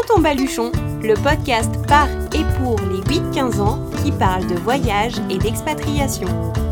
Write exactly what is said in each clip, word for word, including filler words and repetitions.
Prends ton baluchon, le podcast par et pour les huit quinze ans qui parle de voyage et d'expatriation.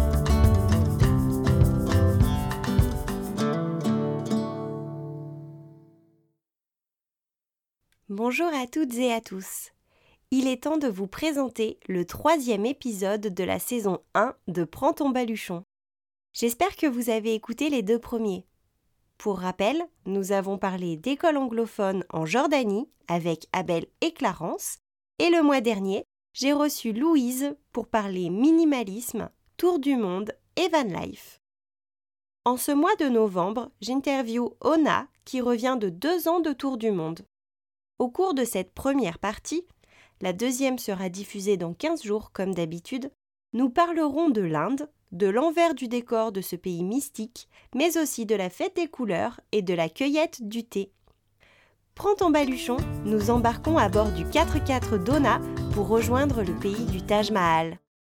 Bonjour à toutes et à tous. Il est temps de vous présenter le troisième épisode de la saison un de Prends ton baluchon. J'espère que vous avez écouté les deux premiers. Pour rappel, nous avons parlé d'école anglophone en Jordanie avec Abel et Clarence, et le mois dernier, j'ai reçu Louise pour parler minimalisme, tour du monde et van life. En ce mois de novembre, j'interviewe Ona qui revient de deux ans de tour du monde. Au cours de cette première partie, la deuxième sera diffusée dans quinze jours comme d'habitude, nous parlerons de l'Inde, de l'envers du décor de ce pays mystique, mais aussi de la fête des couleurs et de la cueillette du thé. Prends ton baluchon, nous embarquons à bord du quatre-quatre d'Ona pour rejoindre le pays du Taj Mahal.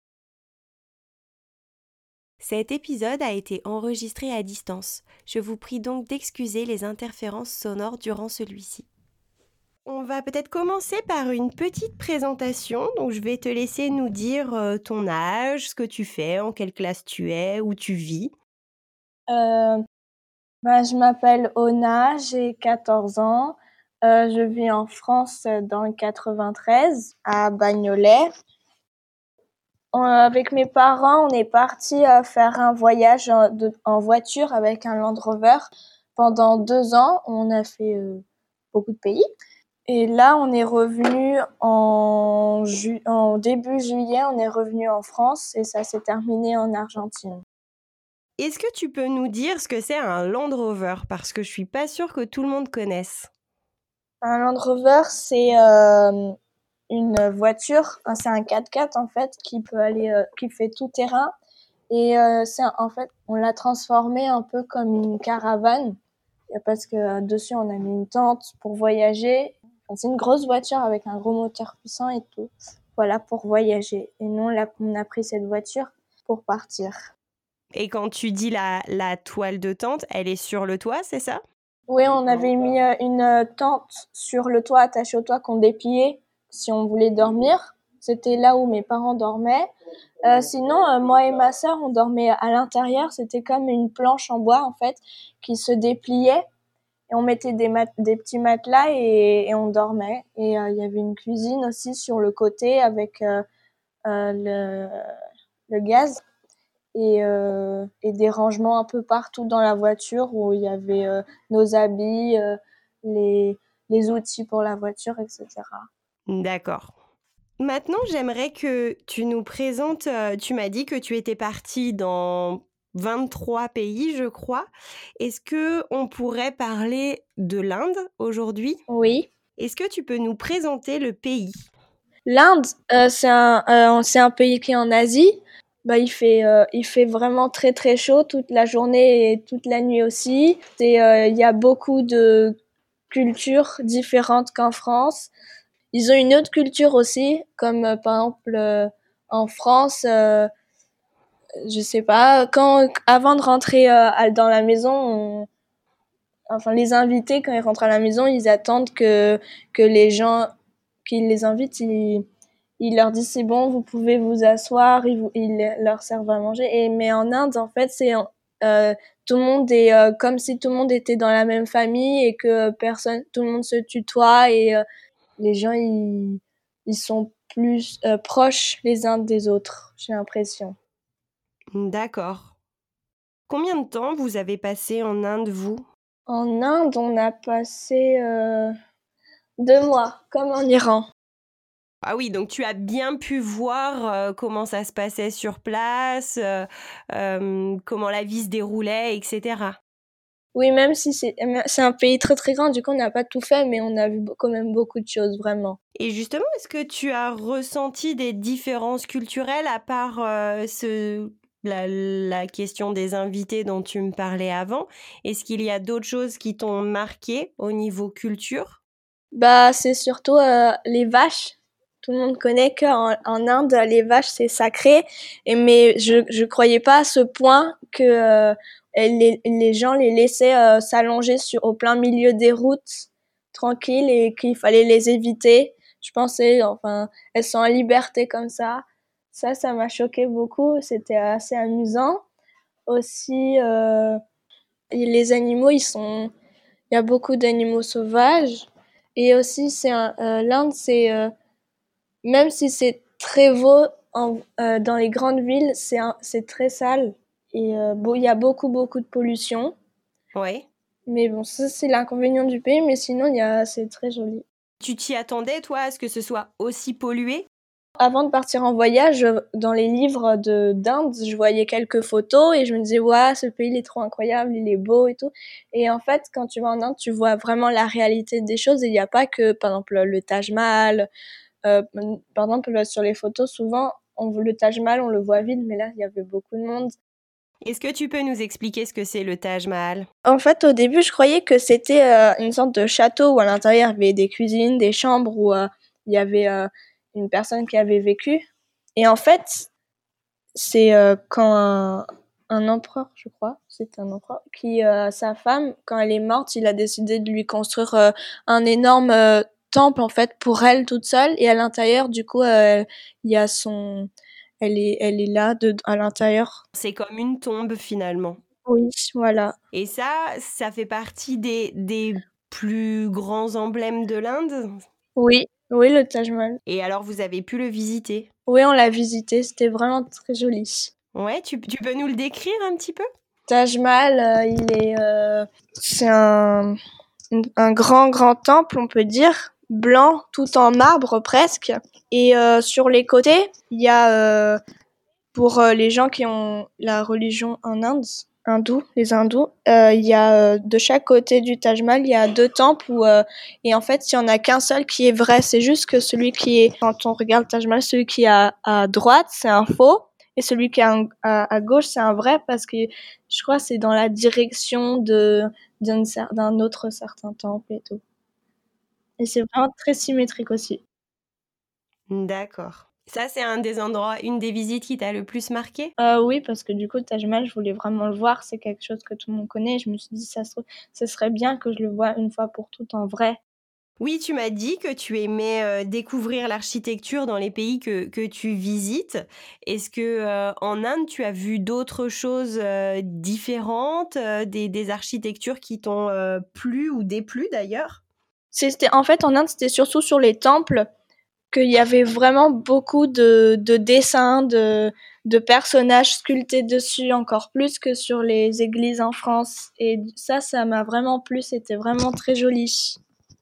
Cet épisode a été enregistré à distance. Je vous prie donc d'excuser les interférences sonores durant celui-ci. On va peut-être commencer par une petite présentation. Donc, je vais te laisser nous dire euh, ton âge, ce que tu fais, en quelle classe tu es, où tu vis. Euh, bah, je m'appelle Ona, j'ai quatorze ans. Euh, je vis en France dans le quatre-vingt-treize, à Bagnolet. On, avec mes parents, on est partis euh, faire un voyage en, de, en voiture avec un Land Rover. Pendant deux ans, on a fait euh, beaucoup de pays. Et là, on est revenu en, ju- en début juillet, on est revenu en France et ça s'est terminé en Argentine. Est-ce que tu peux nous dire ce que c'est un Land Rover? Parce que je suis pas sûre que tout le monde connaisse. Un Land Rover, c'est euh, une voiture, c'est un quatre-quatre en fait qui peut aller, euh, qui fait tout terrain. Et euh, c'est en fait, on l'a transformé un peu comme une caravane parce que euh, dessus on a mis une tente pour voyager. Enfin, c'est une grosse voiture avec un gros moteur puissant et tout. Voilà, pour voyager. Et nous, on a, on a pris cette voiture pour partir. Et quand tu dis la, la toile de tente, elle est sur le toit, c'est ça? Oui, on avait mis euh, une tente sur le toit, attachée au toit, qu'on dépliait si on voulait dormir. C'était là où mes parents dormaient. Euh, sinon, euh, moi et ma sœur, on dormait à l'intérieur. C'était comme une planche en bois, en fait, qui se dépliait. Et on mettait des, mat- des petits matelas et, et on dormait. Et euh, il y avait une cuisine aussi sur le côté avec euh, euh, le, le gaz. Et, euh, et des rangements un peu partout dans la voiture où il y avait euh, nos habits, euh, les, les outils pour la voiture, et cetera. D'accord. Maintenant, j'aimerais que tu nous présentes, euh, tu m'as dit que tu étais partie dans vingt-trois pays, je crois. Est-ce qu'on pourrait parler de l'Inde aujourd'hui? Oui. Est-ce que tu peux nous présenter le pays? L'Inde, euh, c'est un, euh, c'est un pays qui est en Asie. Bah, il fait, euh, il fait vraiment très très chaud toute la journée et toute la nuit aussi. Et euh, il y a beaucoup de cultures différentes qu'en France. Ils ont une autre culture aussi, comme euh, par exemple euh, en France, euh, je sais pas, quand avant de rentrer euh, à- dans la maison, on- enfin les invités quand ils rentrent à la maison, ils attendent que que les gens qui les invitent, ils ils leur disent c'est bon, vous pouvez vous asseoir, ils, vous, ils leur servent à manger. Et mais en Inde, en fait, c'est euh, tout le monde est euh, comme si tout le monde était dans la même famille et que personne, tout le monde se tutoie et euh, les gens ils ils sont plus euh, proches les uns des autres, j'ai l'impression. D'accord. Combien de temps vous avez passé en Inde, vous? En Inde, on a passé euh, deux mois, comme en Iran. Ah oui, donc tu as bien pu voir euh, comment ça se passait sur place, euh, euh, comment la vie se déroulait, et cetera. Oui, même si c'est c'est un pays très très grand, du coup on n'a pas tout fait, mais on a vu quand même beaucoup de choses, vraiment. Et justement, est-ce que tu as ressenti des différences culturelles à part euh, ce, la, la question des invités dont tu me parlais avant? Est-ce qu'il y a d'autres choses qui t'ont marqué au niveau culture? Bah, c'est surtout euh, les vaches. Tout le monde connaît qu'en en Inde, les vaches, c'est sacré. Et mais je je croyais pas à ce point que euh, les, les gens les laissaient euh, s'allonger sur au plein milieu des routes tranquilles et qu'il fallait les éviter. Je pensais, enfin, elles sont en liberté comme ça. Ça, ça m'a choqué beaucoup. C'était assez amusant. Aussi, euh, les animaux, ils sont, il y a beaucoup d'animaux sauvages. Et aussi, c'est un, euh, l'Inde, c'est, euh, même si c'est très beau en, euh, dans les grandes villes, c'est, un, c'est très sale. Et euh, bon, il y a beaucoup, beaucoup de pollution. Ouais. Mais bon, ça, c'est l'inconvénient du pays. Mais sinon, il y a, c'est très joli. Tu t'y attendais, toi, à ce que ce soit aussi pollué? Avant de partir en voyage, dans les livres de d'Inde, je voyais quelques photos et je me disais, ouais, ce pays il est trop incroyable, il est beau et tout. Et en fait, quand tu vas en Inde, tu vois vraiment la réalité des choses. Et il n'y a pas que, par exemple, le Taj Mahal. Euh, par exemple, sur les photos, souvent, on, le Taj Mahal, on le voit vide, mais là, il y avait beaucoup de monde. Est-ce que tu peux nous expliquer ce que c'est le Taj Mahal? En fait, au début, je croyais que c'était euh, une sorte de château où à l'intérieur, il y avait des cuisines, des chambres, où euh, il y avait euh, une personne qui avait vécu. Et en fait, c'est euh, quand un, un empereur, je crois, c'est un empereur, qui, euh, sa femme, quand elle est morte, il a décidé de lui construire euh, un énorme euh, temple, en fait, pour elle toute seule. Et à l'intérieur, du coup, euh, il y a son... Elle est, elle est là, de, à l'intérieur. C'est comme une tombe, finalement. Oui, voilà. Et ça, ça fait partie des, des plus grands emblèmes de l'Inde? Oui, oui, le Taj Mahal. Et alors, vous avez pu le visiter? Oui, on l'a visité, c'était vraiment très joli. Ouais, tu, tu peux nous le décrire un petit peu? Taj Mahal, euh, il est, euh, c'est un, un grand, grand temple, on peut dire, blanc, tout en marbre presque. Et euh, sur les côtés, il y a, euh, pour euh, les gens qui ont la religion en Inde, hindou, les hindous, euh, il y a euh, de chaque côté du Taj Mahal, il y a deux temples où, euh, et en fait, il y en a qu'un seul qui est vrai. C'est juste que celui qui est, quand on regarde le Taj Mahal, celui qui est à, à droite, c'est un faux. Et celui qui est à, à, à gauche, c'est un vrai parce que je crois que c'est dans la direction de, d'un, d'un autre certain temple et tout. Et c'est vraiment très symétrique aussi. D'accord. Ça, c'est un des endroits, une des visites qui t'a le plus marqué? Euh, oui, parce que du coup, Taj Mahal, je voulais vraiment le voir. C'est quelque chose que tout le monde connaît. Je me suis dit, ça, se- ça serait bien que je le voie une fois pour toutes en vrai. Oui, tu m'as dit que tu aimais euh, découvrir l'architecture dans les pays que, que tu visites. Est-ce que euh, en Inde, tu as vu d'autres choses euh, différentes, euh, des, des architectures qui t'ont euh, plu ou déplu d'ailleurs? C'était, en fait, en Inde, c'était surtout sur les temples qu'il y avait vraiment beaucoup de, de dessins, de, de personnages sculptés dessus, encore plus que sur les églises en France. Et ça, ça m'a vraiment plu. C'était vraiment très joli.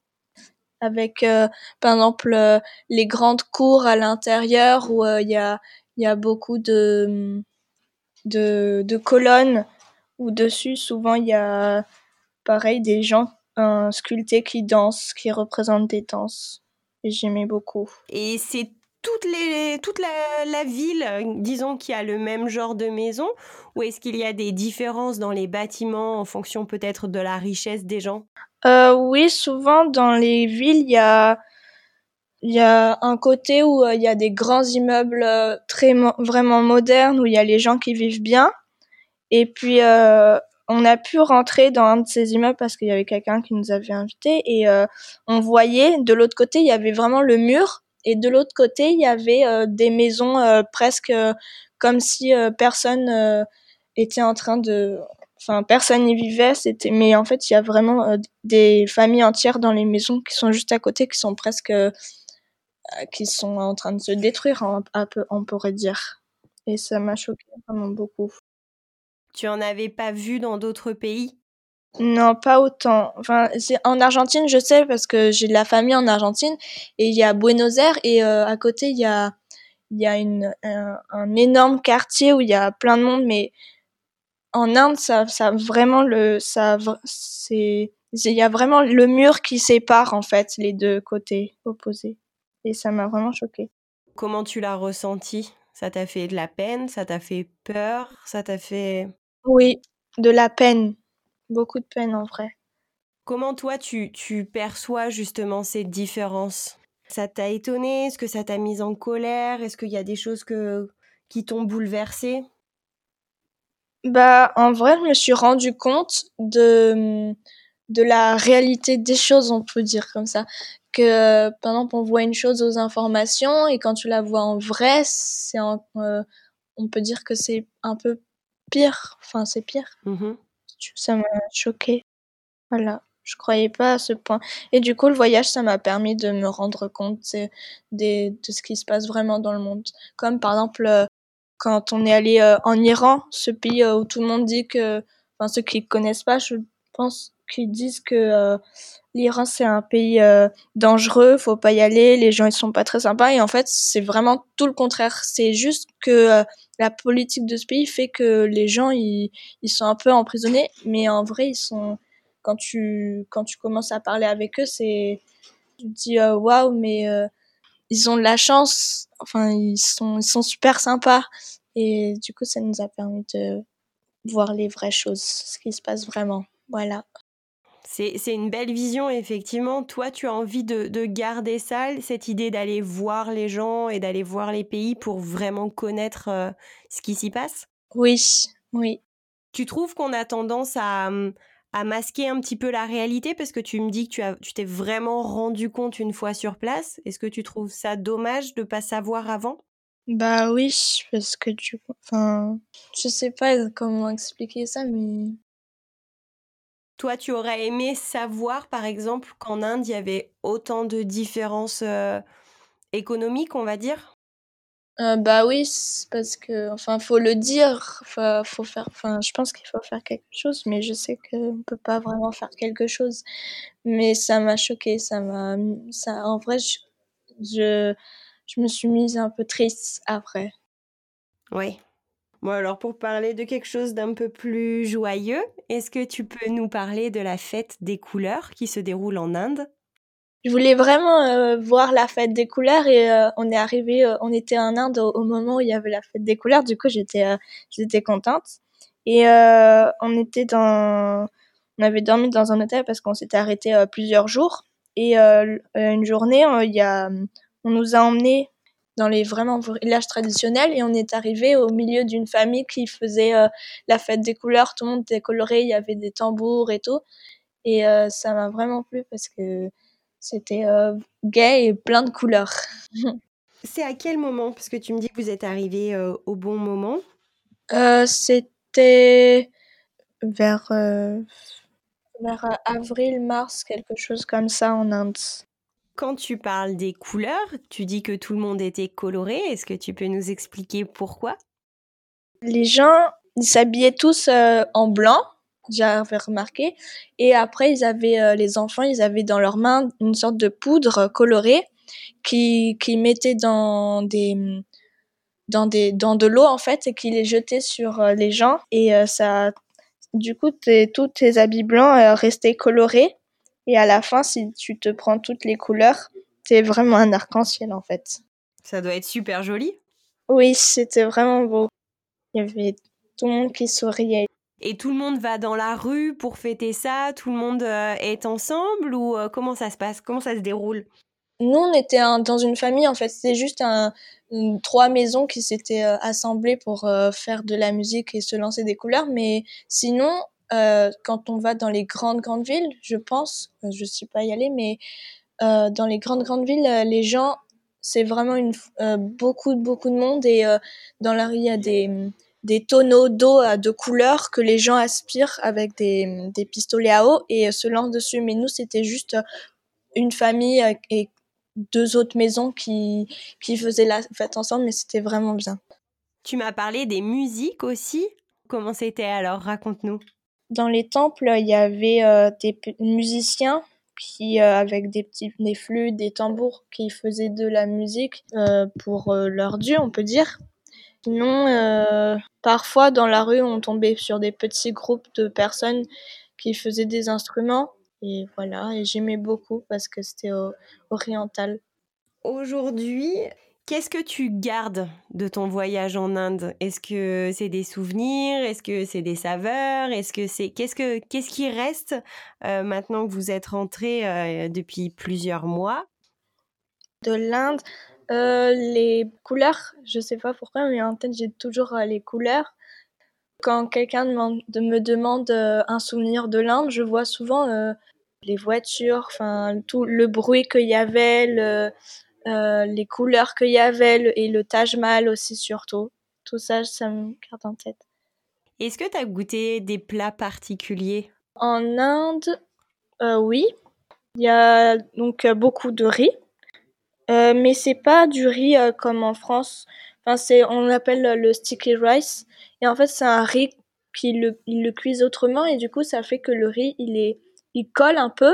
Avec, euh, par exemple, euh, les grandes cours à l'intérieur où il y a, il y a beaucoup de, de, de colonnes où dessus, souvent, il y a, pareil, des gens euh, sculptés qui dansent, qui représentent des danses. Et j'aimais beaucoup. Et c'est toutes les, toute la, la ville, euh, disons, qui a le même genre de maison, ou est-ce qu'il y a des différences dans les bâtiments en fonction peut-être de la richesse des gens? Euh, oui, souvent dans les villes, il y a, il y a un côté où euh, il y a des grands immeubles euh, très mo- vraiment modernes où il y a les gens qui vivent bien. Et puis euh, on a pu rentrer dans un de ces immeubles parce qu'il y avait quelqu'un qui nous avait invités et euh, on voyait de l'autre côté il y avait vraiment le mur et de l'autre côté il y avait euh, des maisons euh, presque euh, comme si euh, personne euh, était en train de enfin personne n'y vivait, c'était mais en fait il y a vraiment euh, des familles entières dans les maisons qui sont juste à côté qui sont presque euh, qui sont en train de se détruire un, un peu on pourrait dire et ça m'a choqué vraiment beaucoup. Tu en avais pas vu dans d'autres pays? Non, pas autant. Enfin, c'est en Argentine, je sais parce que j'ai de la famille en Argentine et il y a Buenos Aires et euh, à côté il y a il y a une un, un énorme quartier où il y a plein de monde mais en Inde ça ça vraiment le ça c'est il y a vraiment le mur qui sépare en fait les deux côtés opposés et ça m'a vraiment choquée. Comment tu l'as ressenti? Ça t'a fait de la peine? Ça t'a fait peur? Ça t'a fait... Oui, de la peine, beaucoup de peine en vrai. Comment toi, tu, tu perçois justement ces différences? Ça t'a étonné? Est-ce que ça t'a mise en colère? Est-ce qu'il y a des choses que, qui t'ont bouleversée? Bah, en vrai, je me suis rendu compte de de la réalité des choses, on peut dire comme ça. Que, par exemple, on voit une chose aux informations et quand tu la vois en vrai, c'est en, euh, on peut dire que c'est un peu pire. Enfin, c'est pire. Mmh. Ça m'a choquée. Voilà. Je croyais pas à ce point. Et du coup, le voyage, ça m'a permis de me rendre compte c'est, des, de ce qui se passe vraiment dans le monde. Comme par exemple, euh, quand on est allé euh, en Iran, ce pays euh, où tout le monde dit que, enfin ceux qui connaissent pas, je pense qu'ils disent que euh, l'Iran c'est un pays euh, dangereux, faut pas y aller, les gens ils sont pas très sympas. Et en fait, c'est vraiment tout le contraire. C'est juste que euh, la politique de ce pays fait que les gens ils, ils sont un peu emprisonnés, mais en vrai ils sont quand tu quand tu commences à parler avec eux, c'est tu te dis euh, waouh, mais euh, ils ont de la chance. Enfin, ils sont ils sont super sympas. Et du coup, ça nous a permis de voir les vraies choses, ce qui se passe vraiment. Voilà. C'est, c'est une belle vision, effectivement. Toi, tu as envie de, de garder ça, cette idée d'aller voir les gens et d'aller voir les pays pour vraiment connaître euh, ce qui s'y passe? Oui, oui. Tu trouves qu'on a tendance à, hum, à masquer un petit peu la réalité parce que tu me dis que tu, as, tu t'es vraiment rendu compte une fois sur place. Est-ce que tu trouves ça dommage de ne pas savoir avant? Bah oui, parce que du coup, enfin, je sais pas comment expliquer ça, mais Toi, tu aurais aimé savoir, par exemple, qu'en Inde, il y avait autant de différences euh, économiques, on va dire? euh, bah oui, c'est parce que, enfin, faut le dire, enfin, faut faire, enfin, je pense qu'il faut faire quelque chose, mais je sais qu'on peut pas vraiment faire quelque chose. Mais ça m'a choquée, ça m'a, ça, en vrai, je, je, je me suis mise un peu triste après. Oui. Bon, alors pour parler de quelque chose d'un peu plus joyeux, est-ce que tu peux nous parler de la fête des couleurs qui se déroule en Inde? Je voulais vraiment euh, voir la fête des couleurs et euh, on est arrivé, euh, on était en Inde au, au moment où il y avait la fête des couleurs. Du coup, j'étais, euh, j'étais contente. Et euh, on était dans, on avait dormi dans un hôtel parce qu'on s'était arrêté euh, plusieurs jours. Et euh, une journée, euh, il y a, on nous a emmenés dans les vraiment villages traditionnels et on est arrivé au milieu d'une famille qui faisait euh, la fête des couleurs. Tout le monde était coloré, il y avait des tambours et tout. Et euh, ça m'a vraiment plu parce que c'était euh, gai et plein de couleurs. C'est à quel moment? Parce que tu me dis que vous êtes arrivé euh, au bon moment. Euh, c'était vers, euh, vers euh, avril, mars, quelque chose comme ça en Inde. Quand tu parles des couleurs, tu dis que tout le monde était coloré. Est-ce que tu peux nous expliquer pourquoi? Les gens, ils s'habillaient tous euh, en blanc, j'avais remarqué. Et après, ils avaient, euh, les enfants, ils avaient dans leurs mains une sorte de poudre colorée qui, qui mettaient dans des, dans des, dans de l'eau, en fait, et qui les jetaient sur euh, les gens. Et euh, ça, du coup, t'es, tous tes habits blancs euh, restaient colorés. Et à la fin, si tu te prends toutes les couleurs, c'est vraiment un arc-en-ciel, en fait. Ça doit être super joli. Oui, c'était vraiment beau. Il y avait tout le monde qui souriait. Et tout le monde va dans la rue pour fêter ça? Tout le monde euh, est ensemble ou euh, comment ça se passe? Comment ça se déroule? Nous, on était un- dans une famille, en fait. C'était juste un, une- trois maisons qui s'étaient euh, assemblées pour euh, faire de la musique et se lancer des couleurs. Mais sinon, euh, quand on va dans les grandes, grandes villes, je pense, euh, je suis pas y allée, mais euh, dans les grandes, grandes villes, euh, les gens, c'est vraiment une, euh, beaucoup, beaucoup de monde. Et euh, dans la rue, il y a des, des tonneaux d'eau à de couleurs que les gens aspirent avec des, des pistolets à eau et euh, se lancent dessus. Mais nous, c'était juste une famille euh, et deux autres maisons qui, qui faisaient la fête ensemble, mais c'était vraiment bien. Tu m'as parlé des musiques aussi. Comment c'était alors? Raconte-nous. Dans les temples, il y avait euh, des p- musiciens qui, euh, avec des petits, des flûtes, des tambours, qui faisaient de la musique euh, pour euh, leur dieu, on peut dire. Sinon, euh, parfois dans la rue, on tombait sur des petits groupes de personnes qui faisaient des instruments. Et voilà, et j'aimais beaucoup parce que c'était euh, oriental. Aujourd'hui, qu'est-ce que tu gardes de ton voyage en Inde? Est-ce que c'est des souvenirs? Est-ce que c'est des saveurs? Est-ce que c'est qu'est-ce que qu'est-ce qui reste euh, maintenant que vous êtes rentré euh, depuis plusieurs mois? De l'Inde, euh, les couleurs, je sais pas pourquoi, mais en tête j'ai toujours euh, les couleurs. Quand quelqu'un demande, de me demande euh, un souvenir de l'Inde, je vois souvent euh, les voitures, enfin tout le bruit qu'il y avait, le, euh, les couleurs qu'il y avait le, et le Taj Mahal aussi surtout. Tout ça, ça me garde en tête. Est-ce que tu as goûté des plats particuliers? En Inde, euh, oui, il y a donc euh, beaucoup de riz, euh, mais c'est pas du riz euh, comme en France. Enfin, c'est, on l'appelle euh, le sticky rice, et en fait, c'est un riz qui le, ils le cuisent autrement, et du coup, ça fait que le riz, il est, il colle un peu,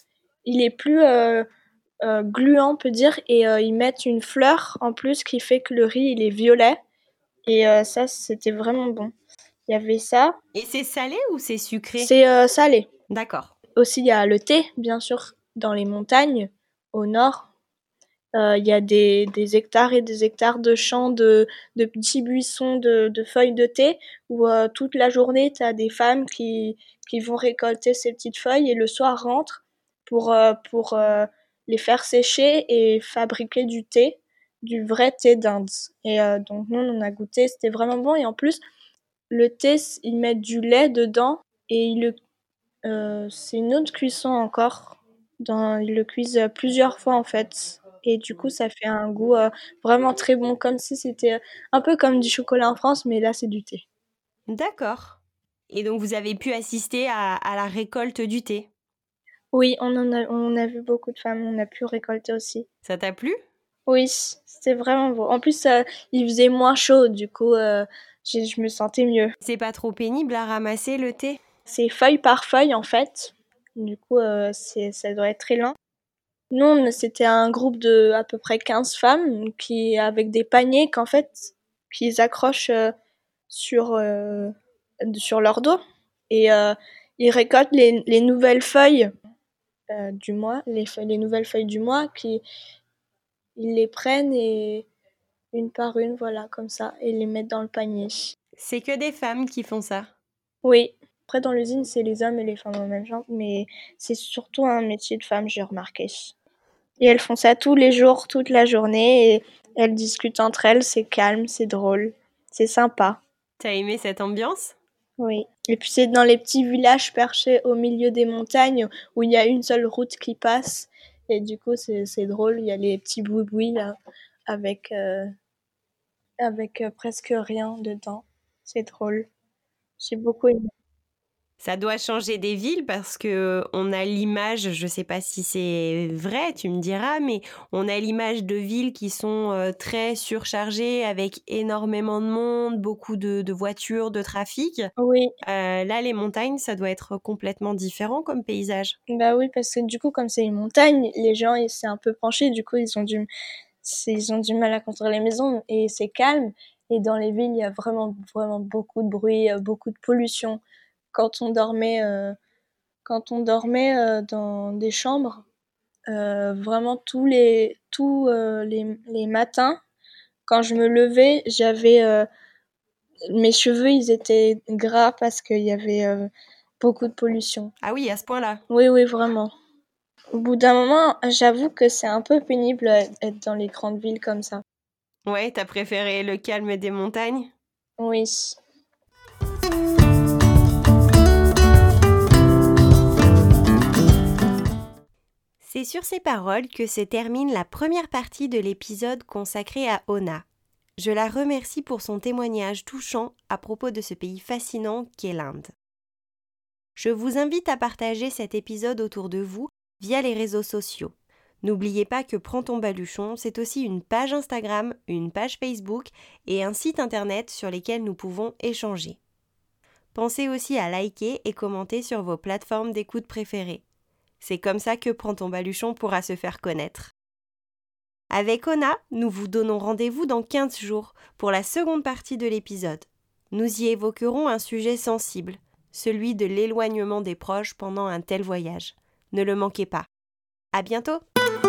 il est plus euh, euh, gluant, on peut dire, et euh, ils mettent une fleur en plus qui fait que le riz, il est violet, et euh, ça, c'était vraiment bon. Il y avait ça. Et c'est salé ou c'est sucré? C'est euh, salé. D'accord. Aussi, il y a le thé, bien sûr, dans les montagnes, au nord. Euh, Il y a des, des hectares et des hectares de champs de, de petits buissons de, de feuilles de thé où euh, toute la journée, tu as des femmes qui, qui vont récolter ces petites feuilles et le soir rentrent pour, euh, pour euh, les faire sécher et fabriquer du thé, du vrai thé d'Inde. Et euh, donc, nous, on en a goûté, c'était vraiment bon. Et en plus, le thé, ils mettent du lait dedans et ils le euh, c'est une autre cuisson encore. Dans, ils le cuisent plusieurs fois en fait. Et du coup, ça fait un goût euh, vraiment très bon, comme si c'était un peu comme du chocolat en France, mais là, c'est du thé. D'accord. Et donc vous avez pu assister à, à la récolte du thé. Oui, on en a, on a vu beaucoup de femmes, on a pu récolter aussi. Ça t'a plu? Oui, c'était vraiment beau. En plus, euh, il faisait moins chaud, du coup, euh, j'ai- je me sentais mieux. C'est pas trop pénible à ramasser le thé? C'est feuille par feuille en fait. Du coup, euh, c'est, ça doit être très lent. Nous, on- c'était un groupe de à peu près quinze femmes qui, avec des paniers qu'en fait, qu'ils accrochent euh, sur, euh, sur leur dos. Et euh, ils récoltent les, les nouvelles feuilles euh, du mois, les, feuilles- les nouvelles feuilles du mois, qui, ils les prennent et une par une, voilà, comme ça, et les mettent dans le panier. C'est que des femmes qui font ça. Oui. Après, dans l'usine, c'est les hommes et les femmes en même genre, mais c'est surtout un métier de femme, j'ai remarqué. Et elles font ça tous les jours, toute la journée, et elles discutent entre elles, c'est calme, c'est drôle, c'est sympa. T'as aimé cette ambiance? Oui. Et puis c'est dans les petits villages perchés au milieu des montagnes où il y a une seule route qui passe, et du coup c'est, c'est drôle, il y a les petits boui-boui là, avec, euh, avec euh, presque rien dedans. C'est drôle. J'ai beaucoup aimé. Ça doit changer des villes parce que on a l'image, je sais pas si c'est vrai, tu me diras, mais on a l'image de villes qui sont euh, très surchargées avec énormément de monde, beaucoup de, de voitures, de trafic. Oui, Euh, là, les montagnes, ça doit être complètement différent comme paysage. bah oui, parce que du coup, comme c'est une montagne, les gens, ils s'est un peu penché, du coup, ils ont du, c'est- ils ont du mal à construire les maisons et c'est calme. Et dans les villes, il y a vraiment, vraiment beaucoup de bruit, euh, beaucoup de pollution. Quand on dormait, euh, quand on dormait euh, dans des chambres, euh, vraiment tous les, tous euh, les, les matins, quand je me levais, j'avais euh, mes cheveux, ils étaient gras parce qu'il y avait euh, beaucoup de pollution. Ah oui, à ce point-là. Oui, oui, vraiment. Au bout d'un moment, j'avoue que c'est un peu pénible euh, être dans les grandes villes comme ça. Ouais, t'as préféré le calme des montagnes? Oui. C'est sur ces paroles que se termine la première partie de l'épisode consacré à Ona. Je la remercie pour son témoignage touchant à propos de ce pays fascinant qu'est l'Inde. Je vous invite à partager cet épisode autour de vous via les réseaux sociaux. N'oubliez pas que Prends ton baluchon, c'est aussi une page Instagram, une page Facebook et un site internet sur lesquels nous pouvons échanger. Pensez aussi à liker et commenter sur vos plateformes d'écoute préférées. C'est comme ça que Prends ton baluchon pourra se faire connaître. Avec Ona, nous vous donnons rendez-vous dans quinze jours pour la seconde partie de l'épisode. Nous y évoquerons un sujet sensible, celui de l'éloignement des proches pendant un tel voyage. Ne le manquez pas. À bientôt!